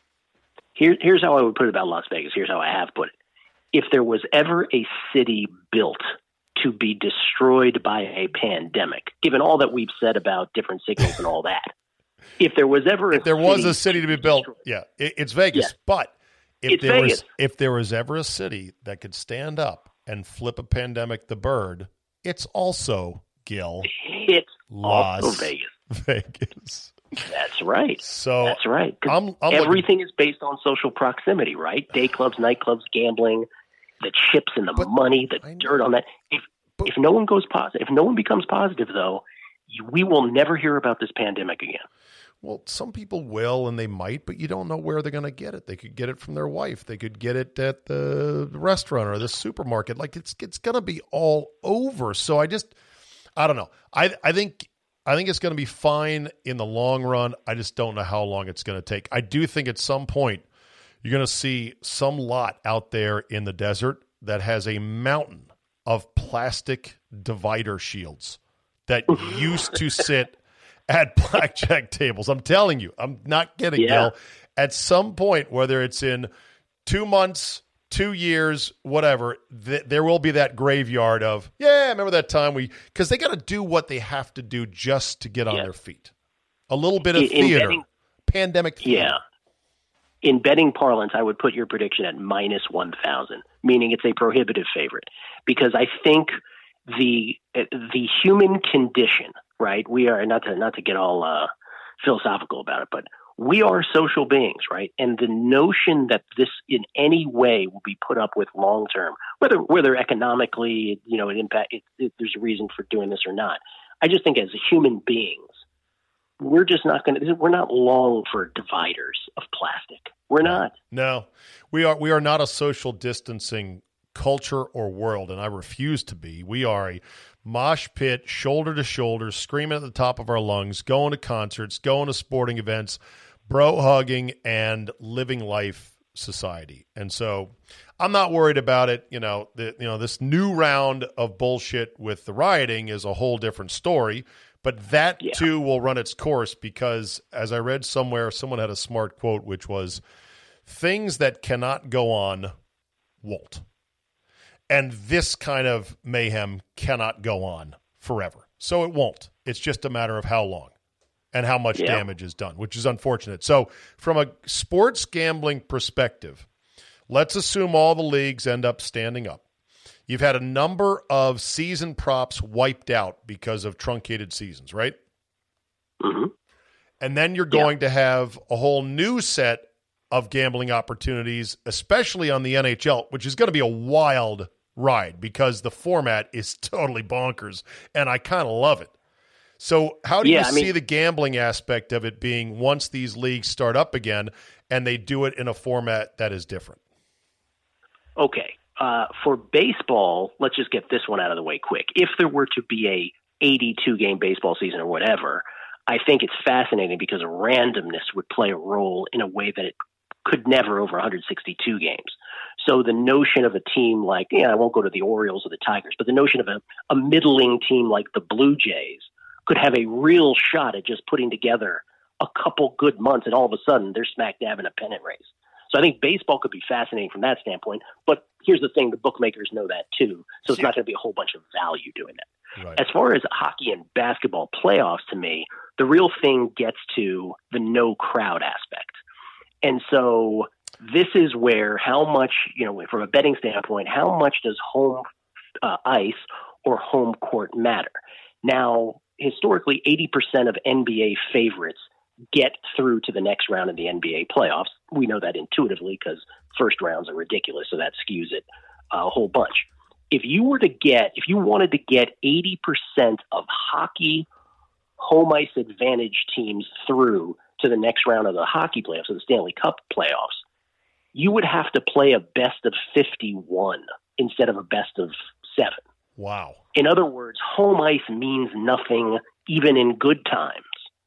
Here, here's how I would put it about Las Vegas. Here's how I have put it. If there was ever a city built to be destroyed by a pandemic, given all that we've said about different signals and all that, if there was ever a If there was city a city to be built, yeah, it, it's Vegas. Yeah. But if It's there Vegas. was if there was ever a city that could stand up and flip a pandemic the bird, it's also, Gil, it's Las also Vegas. Vegas. That's right. So That's right. 'Cause I'm, I'm looking- everything is based on social proximity, right? Day clubs, nightclubs, gambling, the chips and the But money, the I know. dirt on that. If But- if no one goes positive, if no one becomes positive, though, you, we will never hear about this pandemic again. Well, some people will and they might, but you don't know where they're going to get it. They could get it from their wife. They could get it at the restaurant or the supermarket. Like it's it's going to be all over. So I just I don't know. I I think I think it's going to be fine in the long run. I just don't know how long it's going to take. I do think at some point you're going to see some lot out there in the desert that has a mountain of plastic divider shields that used to sit at blackjack tables. I'm telling you, I'm not kidding, Yeah. Gil. At some point, whether it's in two months, two years, whatever, th- there will be that graveyard of, yeah, remember that time we, because they got to do what they have to do just to get on Yeah. their feet. A little bit of In- in theater, betting- pandemic theater. Yeah. In betting parlance, I would put your prediction at minus one thousand, meaning it's a prohibitive favorite. Because I think the the human condition, right? We are, not to, not to get all uh, philosophical about it, but we are social beings, right? And the notion that this in any way will be put up with long term, whether whether economically, you know, it impact, it, it, there's a reason for doing this or not. I just think as human beings, we're just not going to, we're not long for dividers of plastic. We're not. No, we are we are not a social distancing culture or world, and I refuse to be. We are a mosh pit, shoulder to shoulder, screaming at the top of our lungs, going to concerts, going to sporting events, bro hugging and living life society. And so I'm not worried about it. You know, the, you know, this new round of bullshit with the rioting is a whole different story, but that yeah. too will run its course because as I read somewhere, someone had a smart quote, which was things that cannot go on won't. And this kind of mayhem cannot go on forever. So it won't. It's just a matter of how long and how much yeah. damage is done, which is unfortunate. So from a sports gambling perspective, let's assume all the leagues end up standing up. You've had a number of season props wiped out because of truncated seasons, right? Mm-hmm. And then you're going yeah. to have a whole new set of gambling opportunities, especially on the N H L, which is going to be a wild ride because the format is totally bonkers, and I kind of love it. So how do yeah, you I see mean, the gambling aspect of it being once these leagues start up again and they do it in a format that is different? Okay. Uh, for baseball, let's just get this one out of the way quick. If there were to be a eighty-two game baseball season or whatever, I think it's fascinating because randomness would play a role in a way that it could never over one hundred sixty-two games. So the notion of a team like, yeah, I won't go to the Orioles or the Tigers, but the notion of a, a middling team like the Blue Jays could have a real shot at just putting together a couple good months, and all of a sudden they're smack dab in a pennant race. So I think baseball could be fascinating from that standpoint. But here's the thing, the bookmakers know that too. So it's yeah. not going to be a whole bunch of value doing that. Right. As far as hockey and basketball playoffs, to me, the real thing gets to the no crowd aspect. And so this is where how much, you know, from a betting standpoint, how much does home uh, ice or home court matter? Now, historically, eighty percent of N B A favorites get through to the next round of the N B A playoffs. We know that intuitively because first rounds are ridiculous, so that skews it a whole bunch. If you were to get, if you wanted to get eighty percent of hockey home ice advantage teams through to the next round of the hockey playoffs, or the Stanley Cup playoffs, you would have to play a best of fifty-one instead of a best of seven. Wow. In other words, home ice means nothing even in good times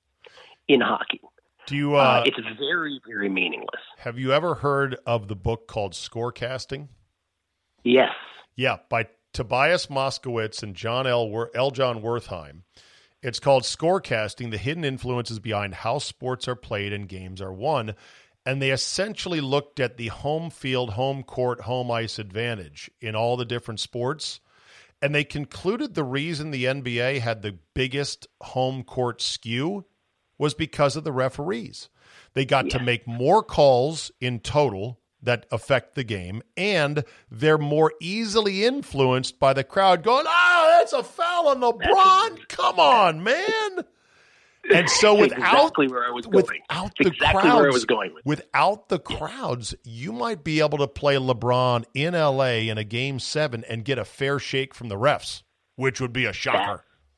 in hockey. Do you? Uh, uh, it's very, very meaningless. Have you ever heard of the book called Scorecasting? Yes. Yeah, by Tobias Moskowitz and John L. L. John Wertheim. It's called Scorecasting, the hidden influences behind how sports are played and games are won. And they essentially looked at the home field, home court, home ice advantage in all the different sports. And they concluded the reason the N B A had the biggest home court skew was because of the referees. They got yeah. to make more calls in total that affect the game, and they're more easily influenced by the crowd going, oh, that's a foul on LeBron. Come on, man. And so without, exactly where I was going. without the exactly crowds, where I was going with. without the crowds, you might be able to play LeBron in L A in a game seven and get a fair shake from the refs, which would be a shocker. That, one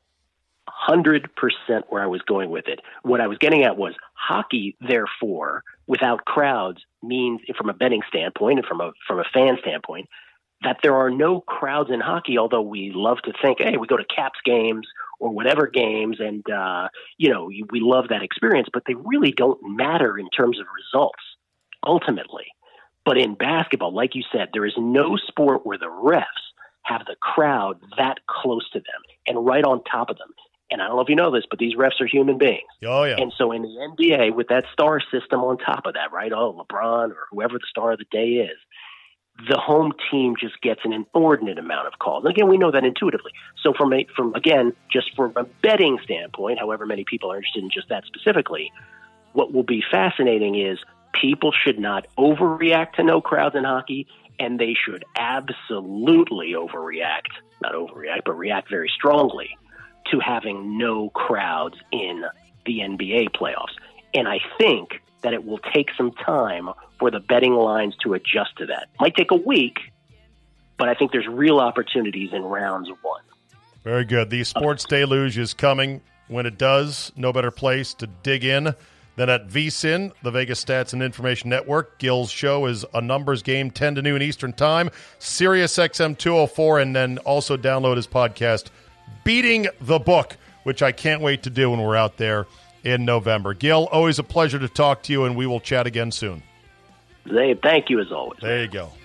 hundred percent where I was going with it. What I was getting at was hockey, therefore, without crowds means, from a betting standpoint and from a from a fan standpoint, that there are no crowds in hockey, although we love to think, hey, we go to Caps games or whatever games, and, uh, you know, we love that experience, but they really don't matter in terms of results, ultimately. But in basketball, like you said, there is no sport where the refs have the crowd that close to them and right on top of them. And I don't know if you know this, but these refs are human beings. Oh, yeah. And so in the N B A, with that star system on top of that, right, oh, LeBron or whoever the star of the day is, the home team just gets an inordinate amount of calls. And again, we know that intuitively. So from, a, from again, just from a betting standpoint, however many people are interested in just that specifically, what will be fascinating is people should not overreact to no crowds in hockey, and they should absolutely overreact, not overreact, but react very strongly to having no crowds in the N B A playoffs. And I think that it will take some time for the betting lines to adjust to that. Might take a week, but I think there's real opportunities in rounds one. Very good. The sports deluge is coming. When it does, no better place to dig in than at V S I N, the Vegas Stats and Information Network. Gil's show is a numbers game, ten to noon Eastern Time, Sirius X M two oh four, and then also download his podcast, Beating the Book, which I can't wait to do when we're out there in November. Gil, always a pleasure to talk to you, and we will chat again soon. Dave, thank you as always. There you go.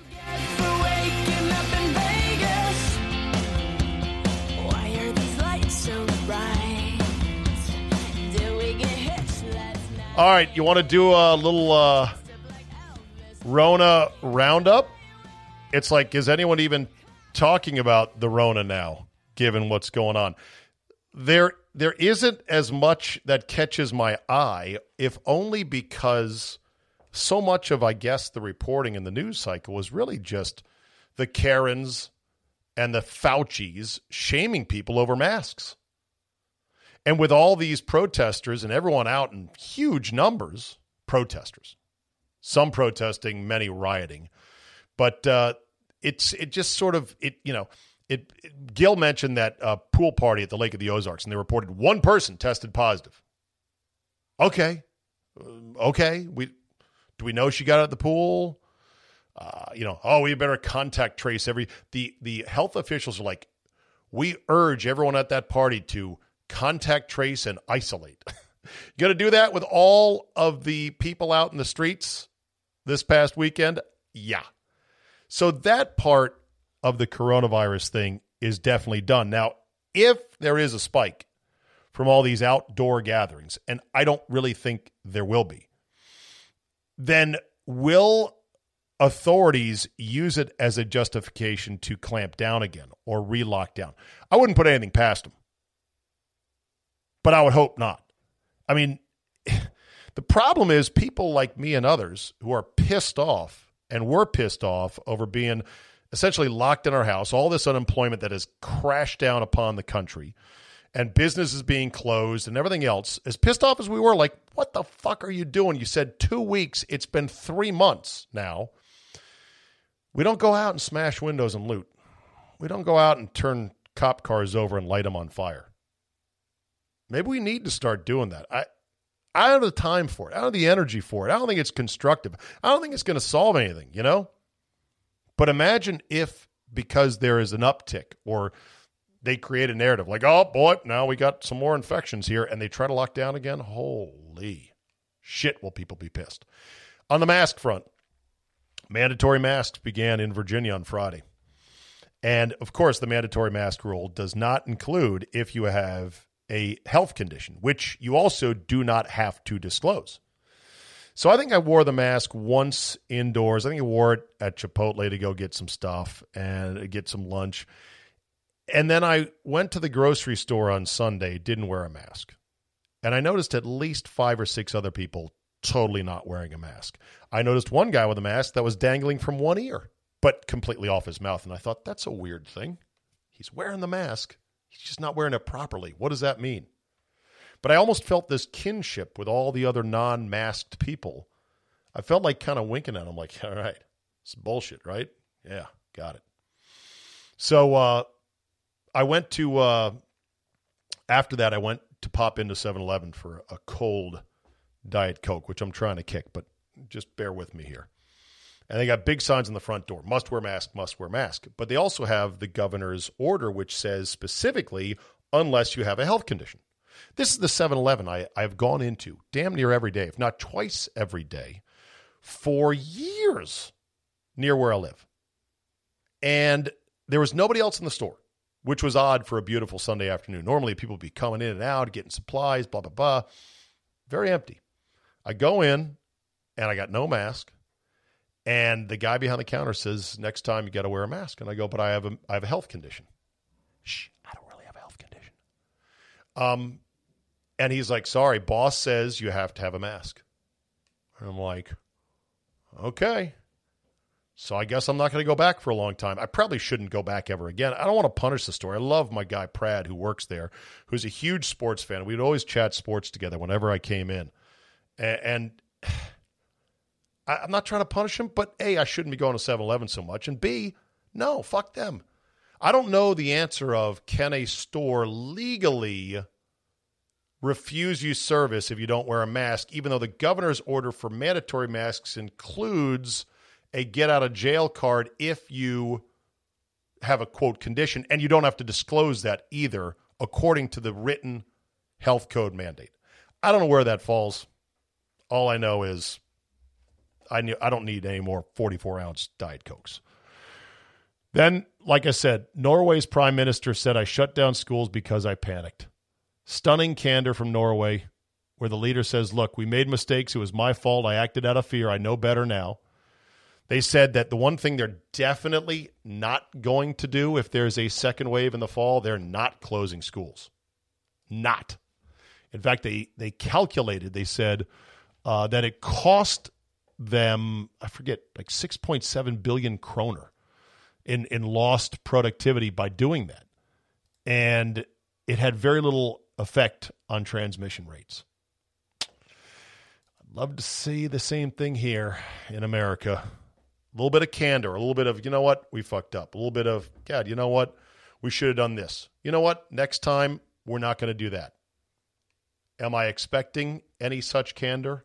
All right, you want to do a little uh, Rona roundup? It's like, is anyone even talking about the Rona now, given what's going on? There, there isn't as much that catches my eye, if only because so much of, I guess, the reporting in the news cycle was really just the Karens and the Faucis shaming people over masks. And with all these protesters and everyone out in huge numbers, protesters, some protesting, many rioting, but uh, it's it just sort of it you know it, it Gil mentioned that uh, pool party at the Lake of the Ozarks, and they reported one person tested positive. Okay, uh, okay, we do we know she got out of the pool? Uh, you know, oh, we better contact trace every the the health officials are like, we urge everyone at that party to contact trace and isolate. You got to do that with all of the people out in the streets this past weekend? Yeah. So that part of the coronavirus thing is definitely done. Now, if there is a spike from all these outdoor gatherings, and I don't really think there will be, then will authorities use it as a justification to clamp down again or re-lock down? I wouldn't put anything past them. But I would hope not. I mean, the problem is people like me and others who are pissed off and were pissed off over being essentially locked in our house, all this unemployment that has crashed down upon the country, and businesses being closed and everything else, as pissed off as we were, like, what the fuck are you doing? You said two weeks. It's been three months now. We don't go out and smash windows and loot. We don't go out and turn cop cars over and light them on fire. Maybe we need to start doing that. I, I don't have the time for it. I don't have the energy for it. I don't think it's constructive. I don't think it's going to solve anything, you know? But imagine if, because there is an uptick, or they create a narrative like, oh, boy, now we got some more infections here, and they try to lock down again. Holy shit, will people be pissed. On the mask front, mandatory masks began in Virginia on Friday. And, of course, the mandatory mask rule does not include if you have a health condition, which you also do not have to disclose. So I think I wore the mask once indoors. I think I wore it at Chipotle to go get some stuff and get some lunch. And then I went to the grocery store on Sunday, didn't wear a mask. And I noticed at least five or six other people totally not wearing a mask. I noticed one guy with a mask that was dangling from one ear, but completely off his mouth. And I thought, that's a weird thing. He's wearing the mask. He's just not wearing it properly. What does that mean? But I almost felt this kinship with all the other non-masked people. I felt like kind of winking at them, like, all right, it's bullshit, right? Yeah, got it. So uh, I went to, uh, after that, I went to pop into seven eleven for a cold Diet Coke, which I'm trying to kick, but just bear with me here. And they got big signs on the front door, must wear mask, must wear mask. But they also have the governor's order, which says specifically, unless you have a health condition. This is the seven eleven I, I've gone into damn near every day, if not twice every day, for years near where I live. And there was nobody else in the store, which was odd for a beautiful Sunday afternoon. Normally people would be coming in and out, getting supplies, blah, blah, blah. Very empty. I go in, and I got no mask. And the guy behind the counter says, next time you got to wear a mask. And I go, but I have a, I have a health condition. Shh, I don't really have a health condition. Um, and he's like, sorry, boss says you have to have a mask. And I'm like, okay. So I guess I'm not going to go back for a long time. I probably shouldn't go back ever again. I don't want to punish the store. I love my guy, Prad, who works there, who's a huge sports fan. We'd always chat sports together whenever I came in. And... and I'm not trying to punish him, but A, I shouldn't be going to seven eleven so much. And B, no, fuck them. I don't know the answer of, can a store legally refuse you service if you don't wear a mask, even though the governor's order for mandatory masks includes a get-out-of-jail card if you have a, quote, condition, and you don't have to disclose that either, according to the written health code mandate. I don't know where that falls. All I know is I knew, I don't need any more forty-four ounce Diet Cokes. Then, like I said, Norway's prime minister said, I shut down schools because I panicked. Stunning candor from Norway, where the leader says, look, we made mistakes. It was my fault. I acted out of fear. I know better now. They said that the one thing they're definitely not going to do if there's a second wave in the fall, they're not closing schools. Not. In fact, they, they calculated, they said uh, that it cost them, I forget, like six point seven billion kroner in, in lost productivity by doing that. And it had very little effect on transmission rates. I'd love to see the same thing here in America. A little bit of candor, a little bit of, you know what, we fucked up. A little bit of, God, you know what, we should have done this. You know what, next time, we're not going to do that. Am I expecting any such candor?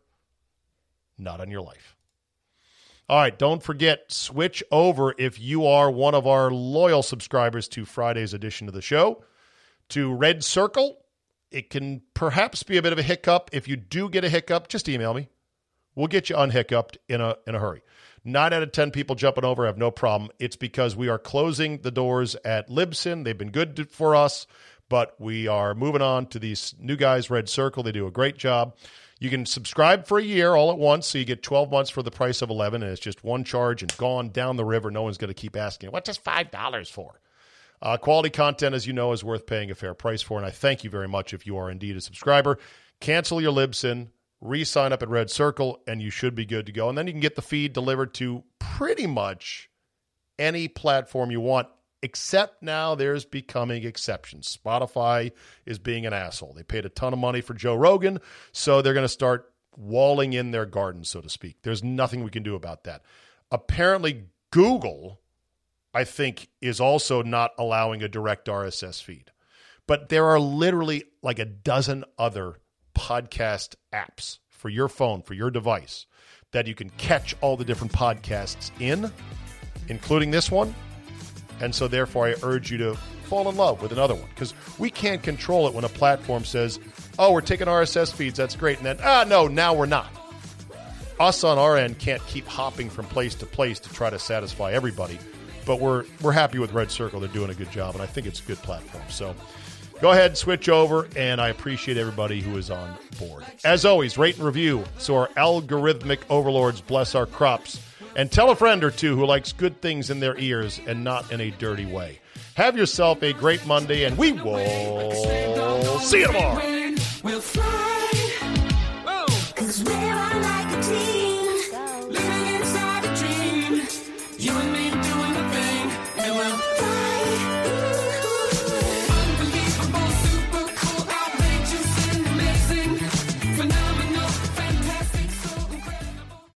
Not on your life. All right, don't forget, switch over if you are one of our loyal subscribers to Friday's edition of the show to Red Circle. It can perhaps be a bit of a hiccup. If you do get a hiccup, just email me. We'll get you unhiccuped in a in a hurry. Nine out of ten people jumping over have no problem. It's because we are closing the doors at Libsyn. They've been good for us, but we are moving on to these new guys, Red Circle. They do a great job. You can subscribe for a year all at once, so you get twelve months for the price of eleven, and it's just one charge and gone down the river. No one's going to keep asking, what's this five dollars for? Uh, quality content, as you know, is worth paying a fair price for, and I thank you very much if you are indeed a subscriber. Cancel your Libsyn, re-sign up at Red Circle, and you should be good to go. And then you can get the feed delivered to pretty much any platform you want, except now there's becoming exceptions. Spotify is being an asshole. They paid a ton of money for Joe Rogan, so they're going to start walling in their garden, so to speak. There's nothing we can do about that. Apparently, Google, I think, is also not allowing a direct R S S feed. But there are literally like a dozen other podcast apps for your phone, for your device, that you can catch all the different podcasts in, including this one. And so therefore I urge you to fall in love with another one, because we can't control it when a platform says, oh, we're taking R S S feeds, that's great, and then, ah, no, now we're not. Us on our end can't keep hopping from place to place to try to satisfy everybody, but we're we're happy with Red Circle. They're doing a good job, and I think it's a good platform. So go ahead, switch over, and I appreciate everybody who is on board. As always, rate and review so our algorithmic overlords bless our crops. And tell a friend or two who likes good things in their ears and not in a dirty way. Have yourself a great Monday, and we will see you tomorrow. We'll fly, 'cause we're